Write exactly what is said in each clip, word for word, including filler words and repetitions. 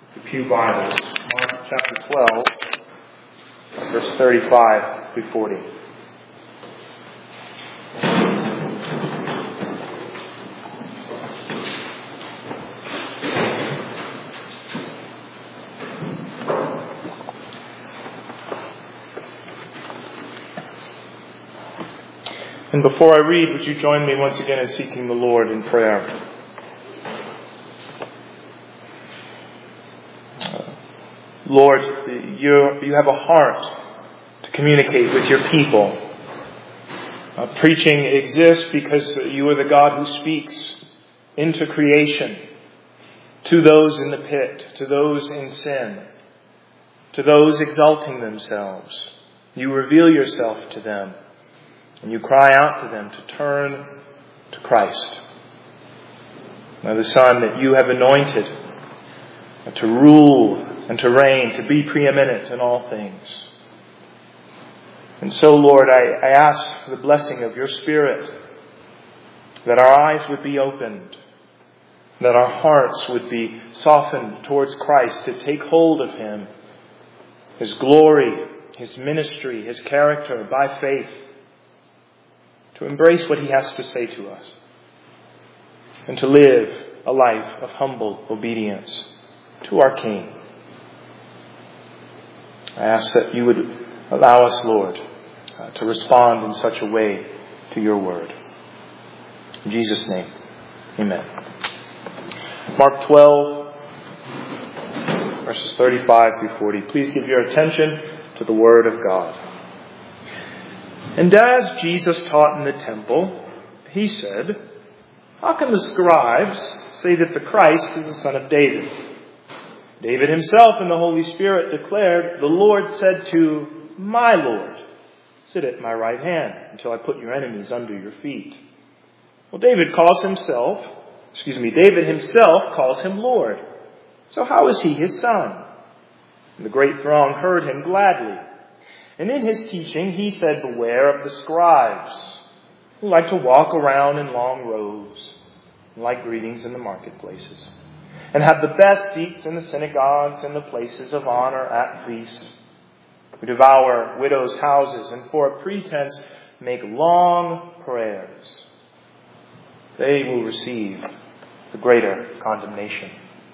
the Pew Bibles. Mark chapter twelve, verse thirty-five through forty. And before I read, would you join me once again in seeking the Lord in prayer? Lord, you, you have a heart to communicate with your people. Uh, preaching exists because you are the God who speaks into creation, to those in the pit, to those in sin, to those exalting themselves. You reveal yourself to them, and you cry out to them to turn to Christ. Now the Son that you have anointed to rule and to reign, to be preeminent in all things. And so, Lord, I, I ask for the blessing of your Spirit, that our eyes would be opened, that our hearts would be softened towards Christ, to take hold of Him, His glory, His ministry, His character by faith, to embrace what He has to say to us, and to live a life of humble obedience to our King. I ask that you would allow us, Lord, uh, to respond in such a way to your word. In Jesus' name, amen. Mark twelve, verses thirty-five through forty. Please give your attention to the word of God. And as Jesus taught in the temple, he said, "How can the scribes say that the Christ is the son of David? David himself in the Holy Spirit declared, 'The Lord said to my Lord, sit at my right hand until I put your enemies under your feet.' Well, David calls himself, excuse me, David himself calls him Lord. So how is he his son?" And the great throng heard him gladly. And in his teaching he said, "Beware of the scribes, who like to walk around in long robes, and like greetings in the marketplaces, and have the best seats in the synagogues and the places of honor at feasts, who devour widows' houses and for a pretense make long prayers. They will receive the greater condemnation."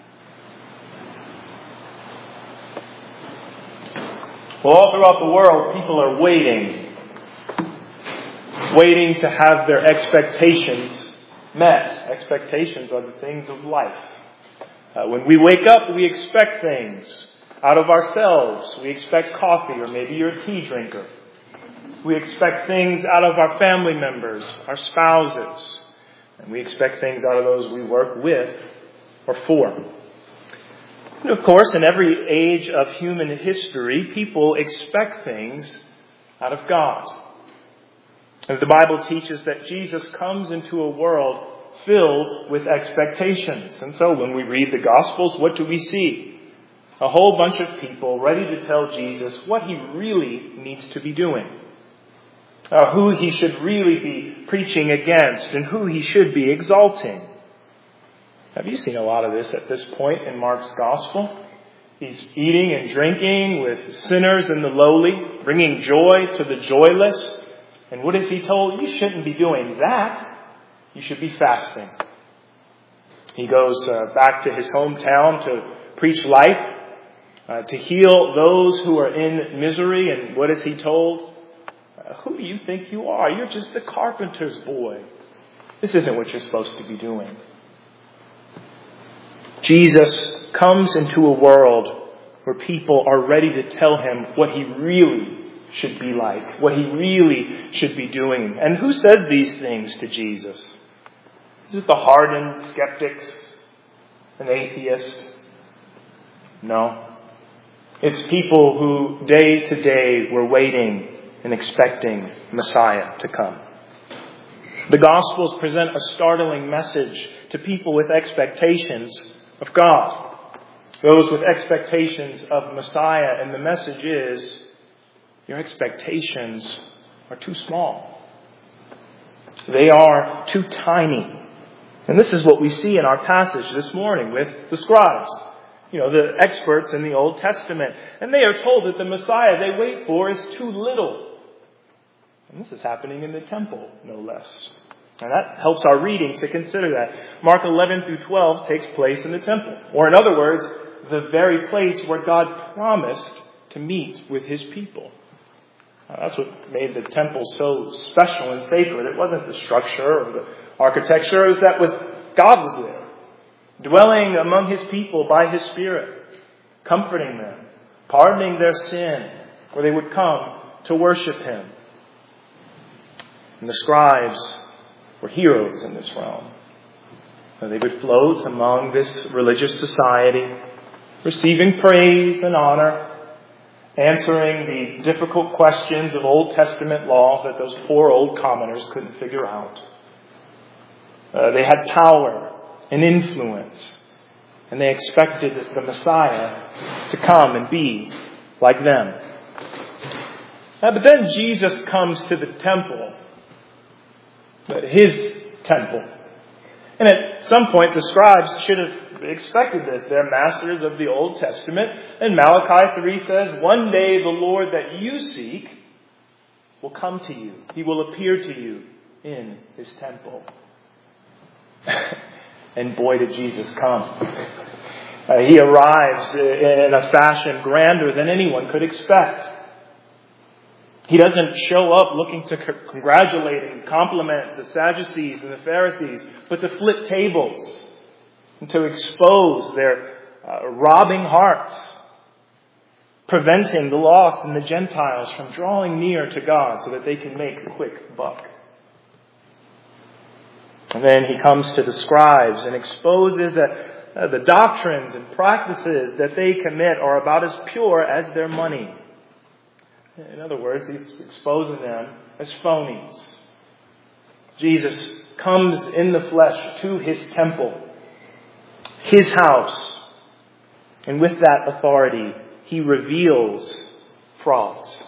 Well, all throughout the world, people are waiting, waiting to have their expectations met. Expectations are the things of life. Uh, when we wake up, we expect things out of ourselves. We expect coffee, or maybe you're a tea drinker. We expect things out of our family members, our spouses. And we expect things out of those we work with or for. And of course, in every age of human history, people expect things out of God. And the Bible teaches that Jesus comes into a world filled with expectations. And so when we read the Gospels, what do we see? A whole bunch of people ready to tell Jesus what he really needs to be doing. Uh, who he should really be preaching against and who he should be exalting. Have you seen a lot of this at this point in Mark's Gospel? He's eating and drinking with sinners and the lowly, bringing joy to the joyless. And what is he told? You shouldn't be doing that. You should be fasting. He goes uh, back to his hometown to preach life, uh, to heal those who are in misery. And what is he told? Uh, who do you think you are? You're just the carpenter's boy. This isn't what you're supposed to be doing. Jesus comes into a world where people are ready to tell him what he really should be like, what he really should be doing. And who said these things to Jesus? Is it the hardened skeptics, an atheist? No. It's people who day to day were waiting and expecting Messiah to come. The Gospels present a startling message to people with expectations of God. Those with expectations of Messiah. And the message is, your expectations are too small. They are too tiny. And this is what we see in our passage this morning with the scribes. You know, the experts in the Old Testament. And they are told that the Messiah they wait for is too little. And this is happening in the temple, no less. And that helps our reading to consider that. Mark eleven through twelve takes place in the temple. Or in other words, the very place where God promised to meet with His people. Uh, that's what made the temple so special and sacred. It wasn't the structure or the architecture. It was that was God was there, dwelling among His people by His Spirit, comforting them, pardoning their sin, where they would come to worship Him. And the scribes were heroes in this realm. They would float among this religious society, receiving praise and honor, answering the difficult questions of Old Testament laws that those poor old commoners couldn't figure out. Uh, they had power and influence, and they expected the Messiah to come and be like them. Uh, but then Jesus comes to the temple, His temple. And at some point, the scribes should have expected this. They're masters of the Old Testament. And Malachi three says, one day the Lord that you seek will come to you. He will appear to you in His temple. And boy, did Jesus come. Uh, he arrives in a fashion grander than anyone could expect. He doesn't show up looking to congratulate and compliment the Sadducees and the Pharisees, but to flip tables and to expose their uh, robbing hearts, preventing the lost and the Gentiles from drawing near to God so that they can make a quick buck. And then He comes to the scribes and exposes that uh, the doctrines and practices that they commit are about as pure as their money. In other words, He's exposing them as phonies. Jesus comes in the flesh to His temple, His house, and with that authority, He reveals frauds.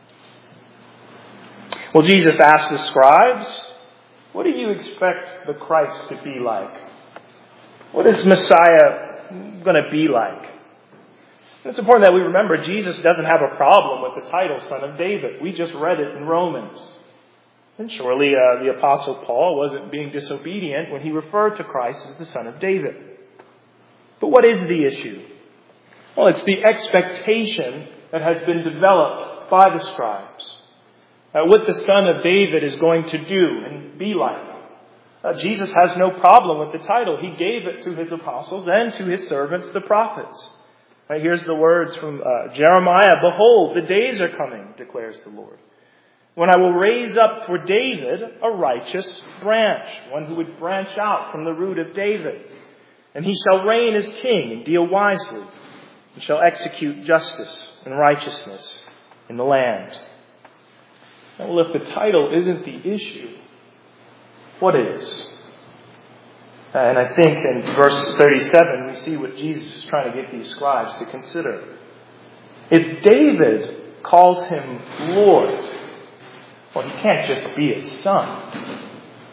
Well, Jesus asked the scribes, what do you expect the Christ to be like? What is Messiah going to be like? It's important that we remember Jesus doesn't have a problem with the title Son of David. We just read it in Romans. And surely uh, the Apostle Paul wasn't being disobedient when he referred to Christ as the Son of David. But what is the issue? Well, it's the expectation that has been developed by the scribes. Uh, what the Son of David is going to do and be like. Uh, Jesus has no problem with the title. He gave it to His apostles and to His servants, the prophets. Right, here's the words from uh, Jeremiah. Behold, the days are coming, declares the Lord, when I will raise up for David a righteous branch, one who would branch out from the root of David. And he shall reign as king and deal wisely, and shall execute justice and righteousness in the land. Now, well, if the title isn't the issue, what is? And I think in verse thirty-seven, we see what Jesus is trying to get these scribes to consider. If David calls Him Lord, well, He can't just be His son.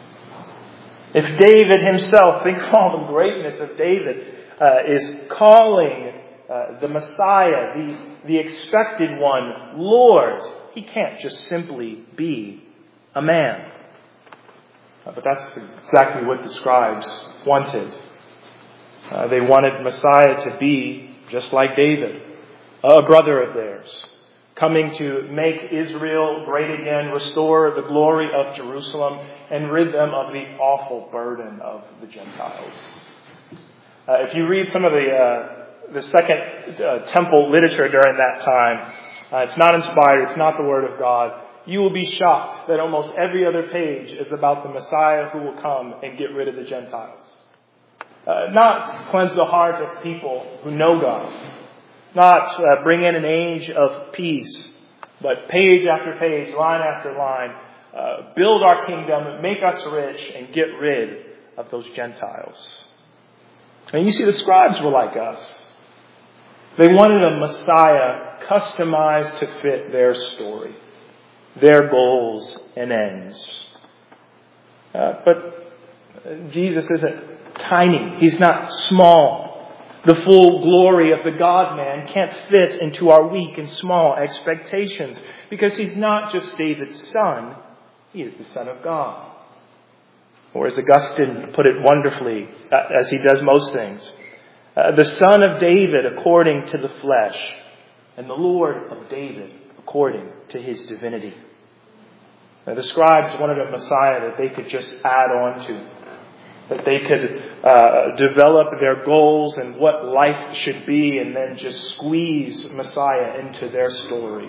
If David himself, think of all the greatness of David, uh, is calling uh, the Messiah, the, the expected one, Lord, He can't just simply be a man. Uh, but that's exactly what the scribes wanted. Uh, they wanted Messiah to be just like David, a brother of theirs, coming to make Israel great again, restore the glory of Jerusalem, and rid them of the awful burden of the Gentiles. Uh, if you read some of the uh, the second uh, temple literature during that time, uh, it's not inspired, it's not the Word of God. You will be shocked that almost every other page is about the Messiah who will come and get rid of the Gentiles. Uh, not cleanse the hearts of people who know God. Not uh, bring in an age of peace. But page after page, line after line, uh, build our kingdom, make us rich, and get rid of those Gentiles. And you see, the scribes were like us. They wanted a Messiah customized to fit their story, their goals and ends. Uh, but Jesus isn't tiny. He's not small. The full glory of the God-man can't fit into our weak and small expectations because he's not just David's son, he is the Son of God. Or as Augustine put it wonderfully, as he does most things, uh, the Son of David according to the flesh, and the Lord of David according to his divinity. Now, the scribes wanted a Messiah that they could just add on to, that they could uh, develop their goals and what life should be and then just squeeze Messiah into their story.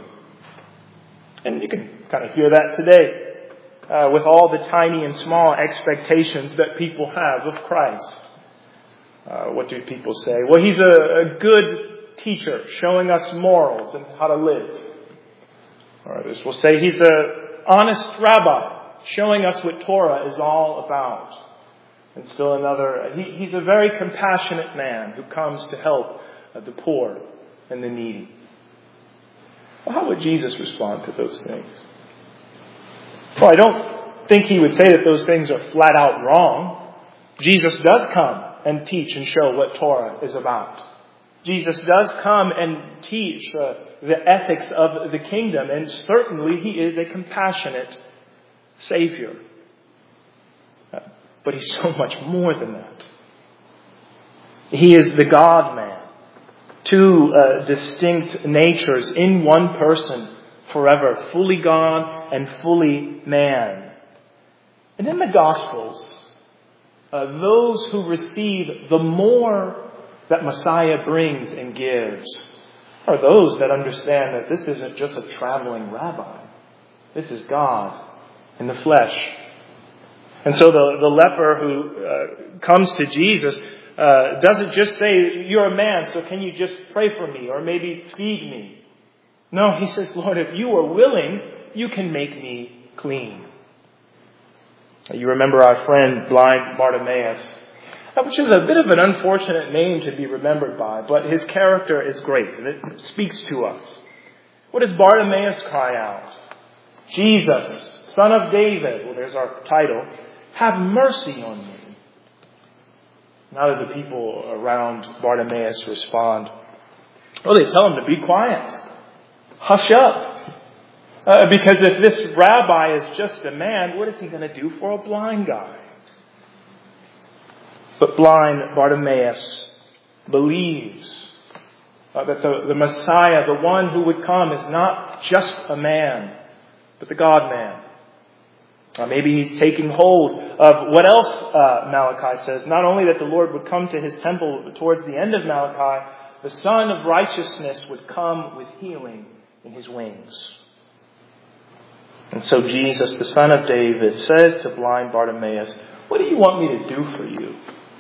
And you can kind of hear that today. Uh, with all the tiny and small expectations that people have of Christ. Uh, what do people say? Well, he's a, a good teacher, showing us morals and how to live. Or others will say he's an honest rabbi, showing us what Torah is all about. And still another, he, he's a very compassionate man who comes to help uh, the poor and the needy. Well, how would Jesus respond to those things? Well, I don't think he would say that those things are flat out wrong. Jesus does come and teach and show what Torah is about. Jesus does come and teach uh, the ethics of the kingdom, and certainly he is a compassionate Savior. Uh, but he's so much more than that. He is the God-man. Two uh, distinct natures in one person forever, fully God and fully man. And in the Gospels, uh, those who receive the more that Messiah brings and gives are those that understand that this isn't just a traveling rabbi. This is God in the flesh. And so the, the leper who uh, comes to Jesus uh, doesn't just say, you're a man, so can you just pray for me or maybe feed me? No, he says, Lord, if you are willing, you can make me clean. You remember our friend blind Bartimaeus, which is a bit of an unfortunate name to be remembered by, but his character is great and it speaks to us. What does Bartimaeus cry out? Jesus, Son of David, well, there's our title, have mercy on me. And how do the people around Bartimaeus respond? Well, they tell him to be quiet. Hush up. Uh, because if this rabbi is just a man, what is he going to do for a blind guy? But blind Bartimaeus believes uh, that the, the Messiah, the one who would come, is not just a man, but the God-man. Uh, maybe he's taking hold of what else uh, Malachi says. Not only that the Lord would come to his temple towards the end of Malachi, the Son of Righteousness would come with healing in his wings. And so Jesus, the Son of David, says to blind Bartimaeus, what do you want me to do for you?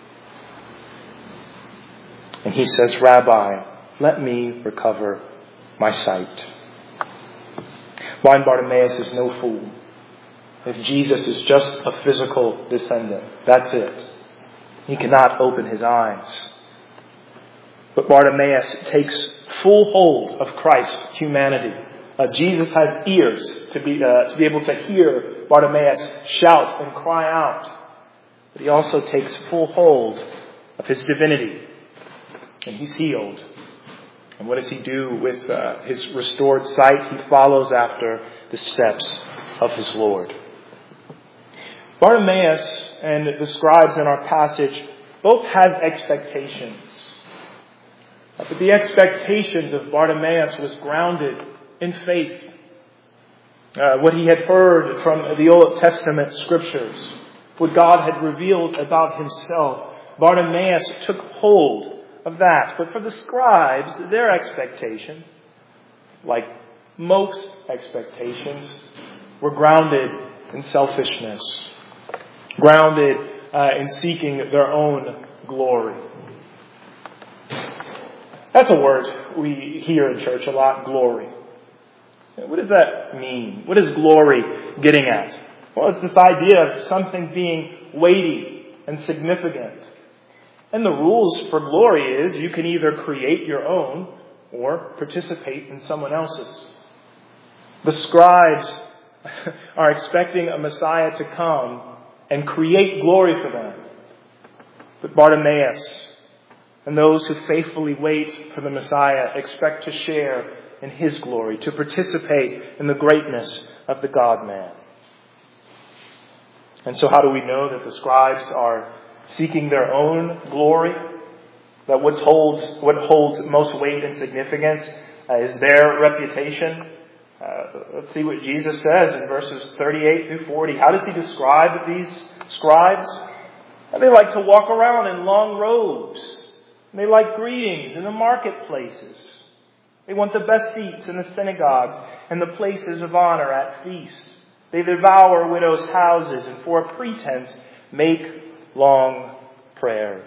And he says, Rabbi, let me recover my sight. Blind Bartimaeus is no fool. If Jesus is just a physical descendant, that's it. He cannot open his eyes. But Bartimaeus takes full hold of Christ's humanity. Uh, Jesus has ears to be uh, to be able to hear Bartimaeus shout and cry out. But he also takes full hold of his divinity. And he's healed. And what does he do with uh, his restored sight? He follows after the steps of his Lord. Bartimaeus and the scribes in our passage both had expectations. But the expectations of Bartimaeus was grounded in faith. Uh, what he had heard from the Old Testament scriptures, what God had revealed about himself, Bartimaeus took hold of that. But for the scribes, their expectations, like most expectations, were grounded in selfishness, grounded uh, in seeking their own glory. That's a word we hear in church a lot, glory. What does that mean? What is glory getting at? Well, it's this idea of something being weighty and significant. And the rules for glory is you can either create your own or participate in someone else's. The scribes are expecting a Messiah to come and create glory for them. But Bartimaeus And those who faithfully wait for the Messiah expect to share in His glory, to participate in the greatness of the God-man. And so how do we know that the scribes are seeking their own glory? That what holds, what holds most weight and significance uh, is their reputation? Uh, let's see what Jesus says in verses thirty-eight through forty. How does He describe these scribes? They like to walk around in long robes. They like greetings in the marketplaces. They want the best seats in the synagogues and the places of honor at feasts. They devour widows' houses and for a pretense make long prayers.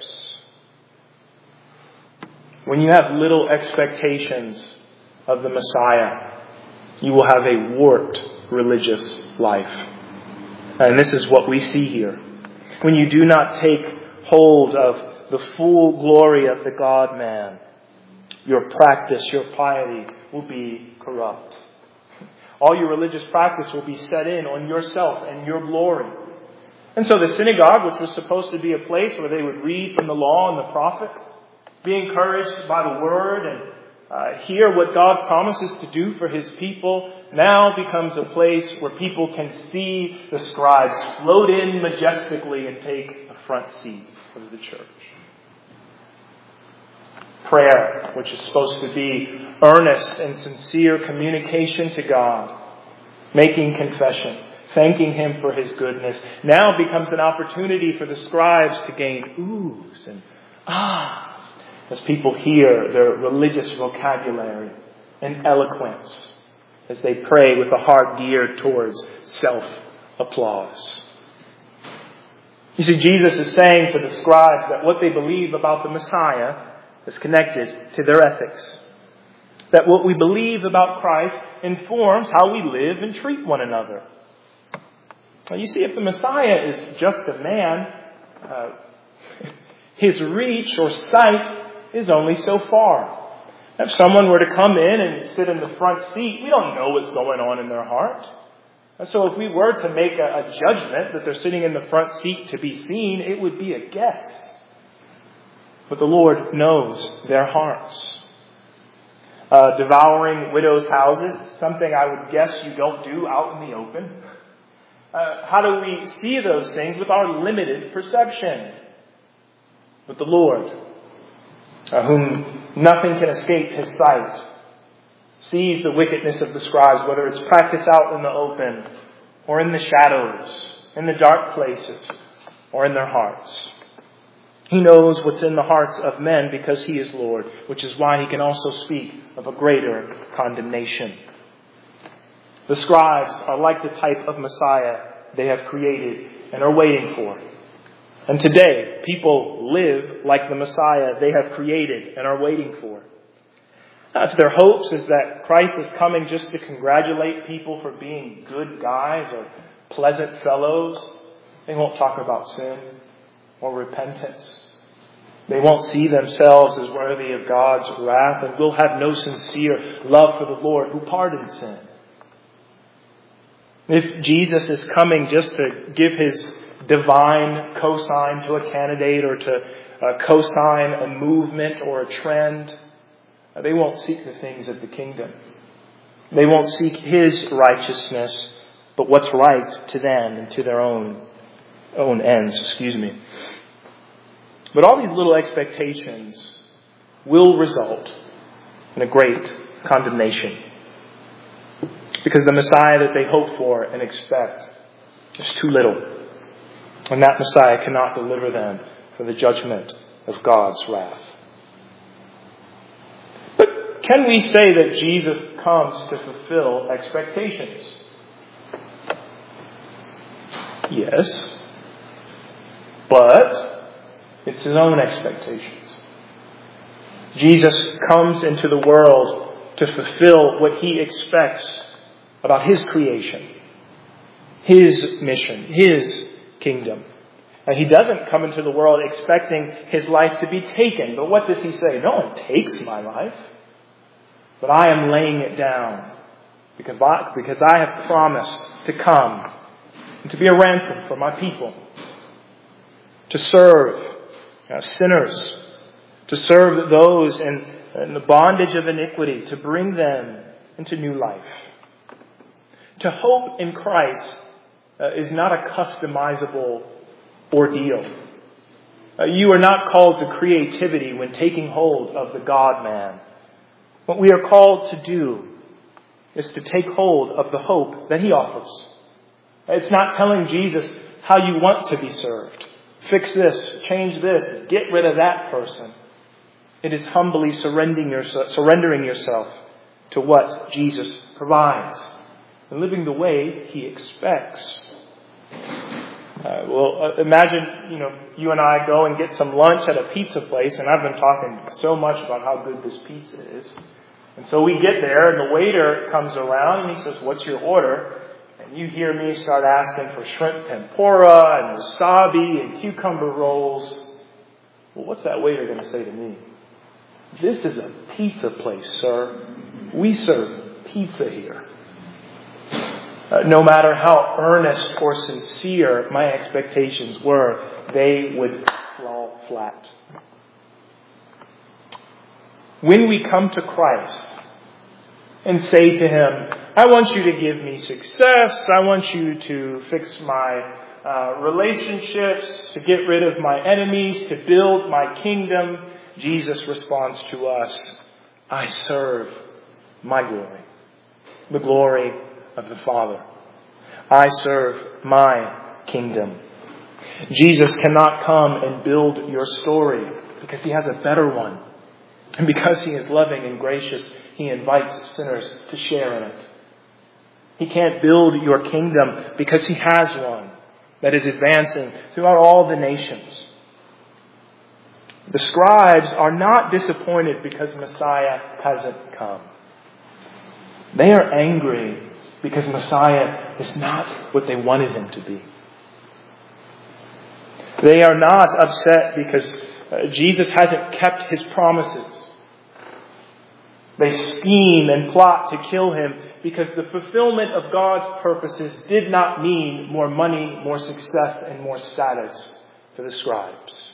When you have little expectations of the Messiah, you will have a warped religious life. And this is what we see here. When you do not take hold of the full glory of the God-man, your practice, your piety will be corrupt. All your religious practice will be set in on yourself and your glory. And so the synagogue, which was supposed to be a place where they would read from the law and the prophets, be encouraged by the word and uh, hear what God promises to do for His people, now becomes a place where people can see the scribes float in majestically and take a front seat of the church. Prayer, which is supposed to be earnest and sincere communication to God, making confession, thanking Him for His goodness, now becomes an opportunity for the scribes to gain oohs and ahs as people hear their religious vocabulary and eloquence as they pray with a heart geared towards self-applause. You see, Jesus is saying to the scribes that what they believe about the Messiah is connected to their ethics. That what we believe about Christ informs how we live and treat one another. Now, you see, if the Messiah is just a man, uh, His reach or sight is only so far. If someone were to come in and sit in the front seat, we don't know what's going on in their heart. And so if we were to make a, a judgment that they're sitting in the front seat to be seen, it would be a guess. But the Lord knows their hearts. Uh, devouring widows' houses, something I would guess you don't do out in the open. Uh, how do we see those things with our limited perception? With the Lord, uh, whom nothing can escape His sight, sees the wickedness of the scribes, whether it's practiced out in the open or in the shadows, in the dark places, or in their hearts. He knows what's in the hearts of men because He is Lord, which is why He can also speak of a greater condemnation. The scribes are like the type of Messiah they have created and are waiting for. And today, people live like the Messiah they have created and are waiting for. Now, if their hopes is that Christ is coming just to congratulate people for being good guys or pleasant fellows, they won't talk about sin or repentance. They won't see themselves as worthy of God's wrath and will have no sincere love for the Lord who pardons sin. If Jesus is coming just to give His divine cosign to a candidate or to uh, cosign a movement or a trend, they won't seek the things of the kingdom. They won't seek His righteousness, but what's right to them and to their own own ends, excuse me. But all these little expectations will result in a great condemnation. Because the Messiah that they hope for and expect is too little. And that Messiah cannot deliver them from the judgment of God's wrath. But can we say that Jesus comes to fulfill expectations? Yes. But it's His own expectations. Jesus comes into the world to fulfill what He expects about His creation, His mission, His kingdom. And He doesn't come into the world expecting His life to be taken. But what does He say? No one takes my life, but I am laying it down because I, because I have promised to come and to be a ransom for my people, to serve uh, sinners, to serve those in, in the bondage of iniquity, to bring them into new life. To hope in Christ uh, is not a customizable ordeal. Uh, you are not called to creativity when taking hold of the God-man. What we are called to do is to take hold of the hope that He offers. It's not telling Jesus how you want to be served. Fix this, change this, get rid of that person. It is humbly surrendering yourself, surrendering yourself to what Jesus provides and living the way He expects. Uh, well, uh, imagine, you know, you and I go and get some lunch at a pizza place, and I've been talking so much about how good this pizza is. And so we get there, and the waiter comes around, and he says, "What's your order?" And you hear me start asking for shrimp tempura and wasabi and cucumber rolls. Well, what's that waiter going to say to me? "This is a pizza place, sir. We serve pizza here." Uh, no matter how earnest or sincere my expectations were, they would fall flat. When we come to Christ and say to Him, "I want you to give me success. I want you to fix my uh, relationships, to get rid of my enemies, to build my kingdom," Jesus responds to us, "I serve my glory, the glory of the Father. I serve my kingdom." Jesus cannot come and build your story because He has a better one. And because He is loving and gracious, He invites sinners to share in it. He can't build your kingdom because He has one that is advancing throughout all the nations. The scribes are not disappointed because Messiah hasn't come. They are angry because Messiah is not what they wanted Him to be. They are not upset because uh, Jesus hasn't kept His promises. They scheme and plot to kill Him because the fulfillment of God's purposes did not mean more money, more success, and more status for the scribes.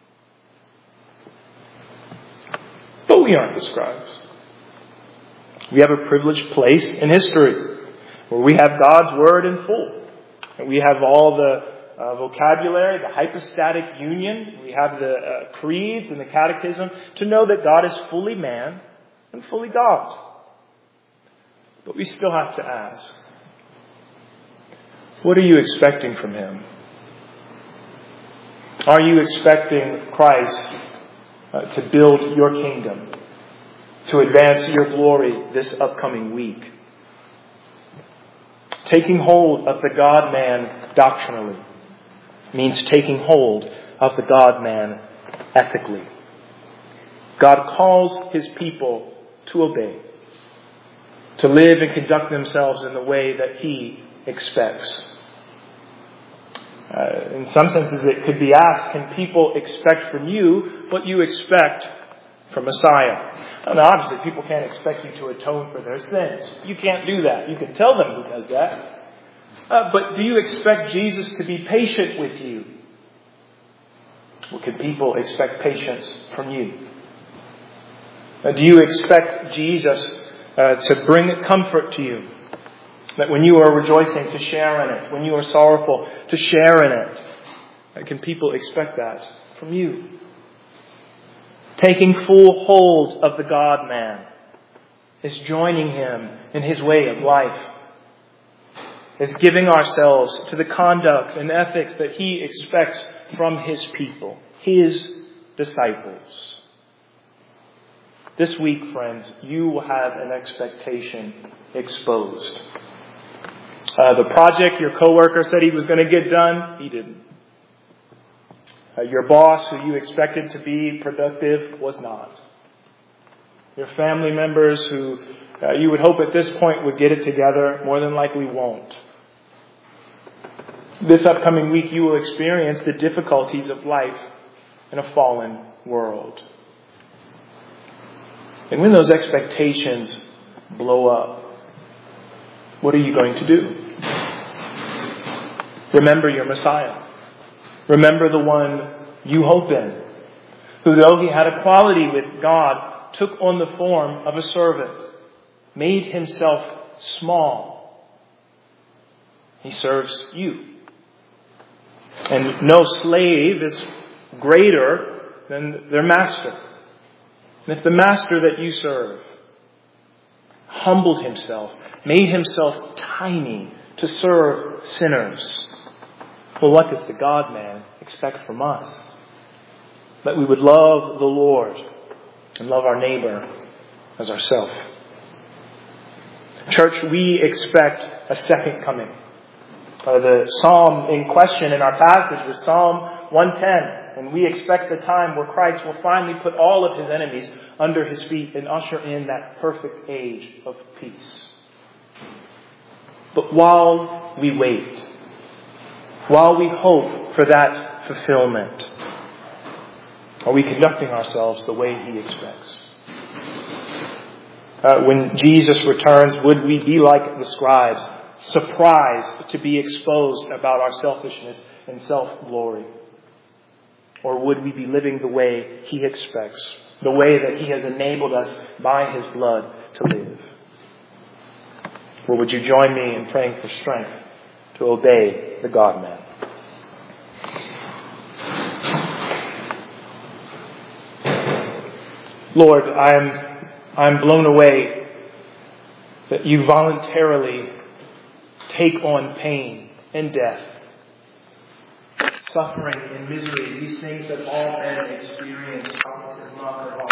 But we aren't the scribes. We have a privileged place in history where we have God's Word in full. And we have all the uh, vocabulary, the hypostatic union. We have the uh, creeds and the catechism to know that God is fully man and fully God. But we still have to ask, what are you expecting from Him? Are you expecting Christ uh, to build your kingdom, to advance your glory this upcoming week? Taking hold of the God-man doctrinally means taking hold of the God-man ethically. God calls His people to obey, to live and conduct themselves in the way that He expects. Uh, in some senses, it could be asked, can people expect from you what you expect from Messiah? Now, obviously, people can't expect you to atone for their sins. You can't do that. You can tell them who does that. Uh, but do you expect Jesus to be patient with you? Well, can people expect patience from you? Uh, do you expect Jesus uh, to bring comfort to you? That when you are rejoicing, to share in it. When you are sorrowful, to share in it. Uh, can people expect that from you? Taking full hold of the God-man is joining Him in His way of life. Is giving ourselves to the conduct and ethics that He expects from His people, His disciples. This week, friends, you will have an expectation exposed. Uh, the project your coworker said he was going to get done, he didn't. Uh, your boss, who you expected to be productive, was not. Your family members, who uh, you would hope at this point would get it together, more than likely won't. This upcoming week, you will experience the difficulties of life in a fallen world. And when those expectations blow up, what are you going to do? Remember your Messiah. Remember the one you hope in. who, though he had equality with God, took on the form of a servant, made himself small. He serves you. And no slave is greater than their master. And if the master that you serve humbled himself, made himself tiny to serve sinners, well, what does the God-man expect from us? That we would love the Lord and love our neighbor as ourselves. Church, we expect a second coming. Uh, the psalm in question in our passage was Psalm one ten. And we expect the time where Christ will finally put all of his enemies under his feet and usher in that perfect age of peace. But while we wait, while we hope for that fulfillment, are we conducting ourselves the way he expects? Uh, when Jesus returns, would we be like the scribes, surprised to be exposed about our selfishness and self-glory? Or would we be living the way he expects, the way that he has enabled us by his blood to live? Or would you join me in praying for strength to obey the God-man? Lord, I'm, I'm blown away that you voluntarily take on pain and death, suffering and misery, these things that all men experience